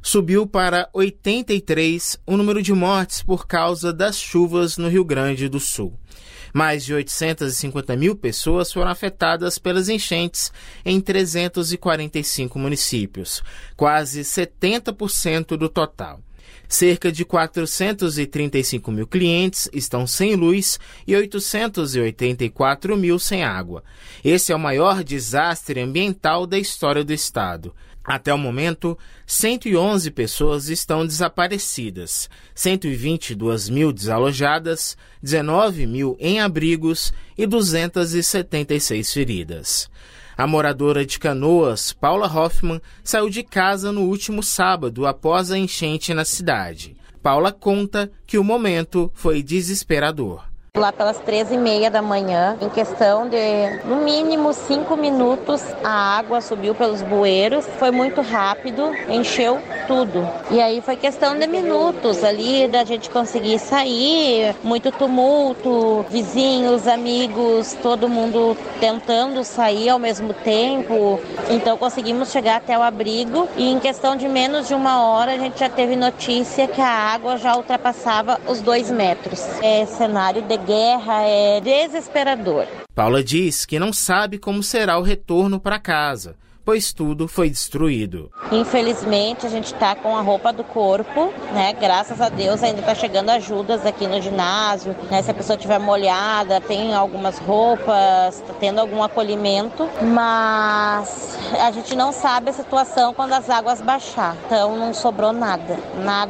subiu para 83 o número de mortes por causa das chuvas no Rio Grande do Sul. Mais de 850 mil pessoas foram afetadas pelas enchentes em 345 municípios, quase 70% do total. Cerca de 435 mil clientes estão sem luz e 884 mil sem água. Esse é o maior desastre ambiental da história do estado. Até o momento, 111 pessoas estão desaparecidas, 122 mil desalojadas, 19 mil em abrigos e 276 feridas. A moradora de Canoas, Paula Hoffmann, saiu de casa no último sábado após a enchente na cidade. Paula conta que o momento foi desesperador. Lá pelas 13h30 da manhã, em questão de, no mínimo, 5 minutos, a água subiu pelos bueiros. Foi muito rápido, encheu tudo. E aí foi questão de minutos ali da gente conseguir sair. Muito tumulto, vizinhos, amigos, todo mundo tentando sair ao mesmo tempo. Então conseguimos chegar até o abrigo e em questão de menos de 1 hora a gente já teve notícia que a água já ultrapassava os 2 metros. É cenário de guerra, é desesperador. Paula diz que não sabe como será o retorno para casa, pois tudo foi destruído. Infelizmente, a gente está com a roupa do corpo, né? Graças a Deus ainda está chegando ajudas aqui no ginásio, né? Se a pessoa estiver molhada, tem algumas roupas, está tendo algum acolhimento, mas a gente não sabe a situação quando as águas baixar. Então não sobrou nada,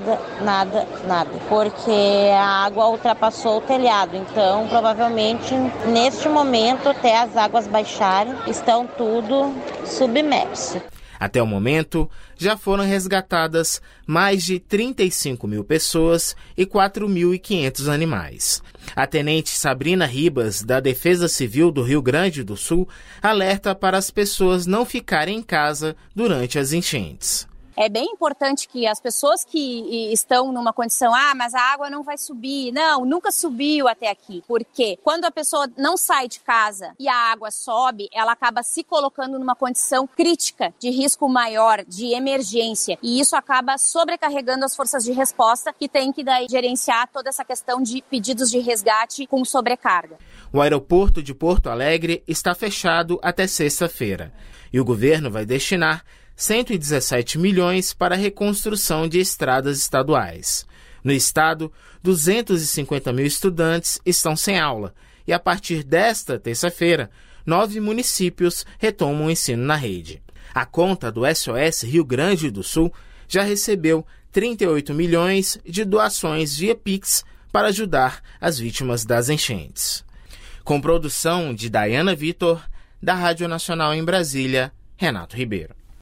porque a água ultrapassou o telhado. Então provavelmente neste momento, até as águas baixarem, estão tudo submerso. Até o momento, já foram resgatadas mais de 35 mil pessoas e 4.500 animais. A tenente Sabrina Ribas, da Defesa Civil do Rio Grande do Sul, alerta para as pessoas não ficarem em casa durante as enchentes. É bem importante que as pessoas que estão numa condição, mas a água não vai subir. Não, nunca subiu até aqui. Porque quando a pessoa não sai de casa e a água sobe, ela acaba se colocando numa condição crítica, de risco maior, de emergência. E isso acaba sobrecarregando as forças de resposta, que tem que daí gerenciar toda essa questão de pedidos de resgate com sobrecarga. O aeroporto de Porto Alegre está fechado até sexta-feira. E o governo vai destinar 117 milhões para a reconstrução de estradas estaduais. No estado, 250 mil estudantes estão sem aula e, a partir desta terça-feira, 9 municípios retomam o ensino na rede. A conta do SOS Rio Grande do Sul já recebeu 38 milhões de doações via Pix para ajudar as vítimas das enchentes. Com produção de Dayana Vitor, da Rádio Nacional em Brasília, Renato Ribeiro.